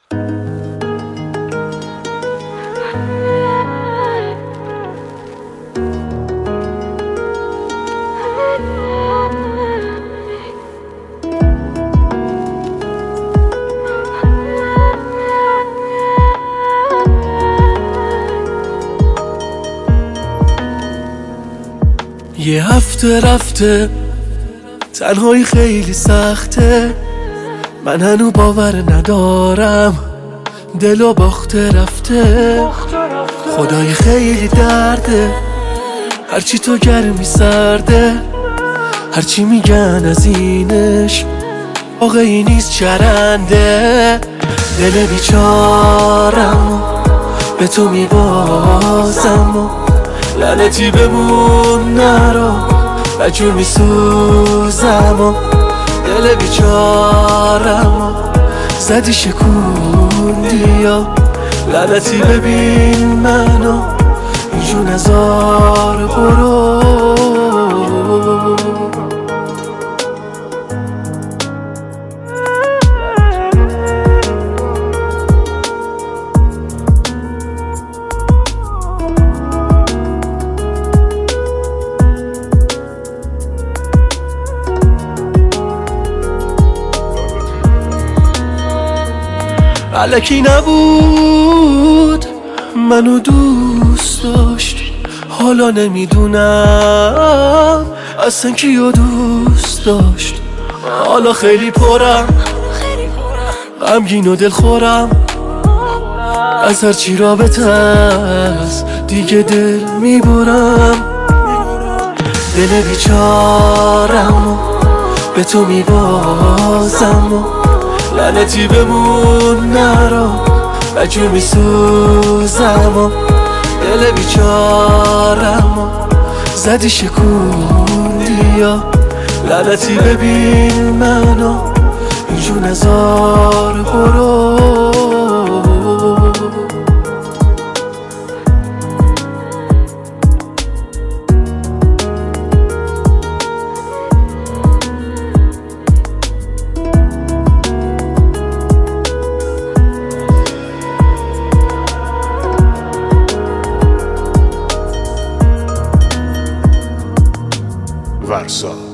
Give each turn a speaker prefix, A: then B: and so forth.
A: یه هفته رفته، تنهایی خیلی سخته، من هنو باور ندارم دلو باخته رفته. خدای خیلی درده، هرچی تو گرمی سرده، هرچی میگن از اینش واقعی نیست چرنده. دل بیچارم به تو میبازم، لعنتی بمون نرو، بجور میسوزم. دل بیچارم زدی شکوندی، لعنتی ببین منو، اینجور نزار برو. الکی نبود، منو دوست داشت، حالا نمیدونم اصلا کیو دوست داشت. حالا خیلی پرم، غمگین و دلخورم، از هرچی رابطه است دیگه دل میبرم. دل بیچارم به تو میبازم، لعنتی بمون نرو، بجور میسوزم. دل بیچارم زدی شکوندی، لعنتی ببین منو، اینجور نزار برو.
B: Varsa.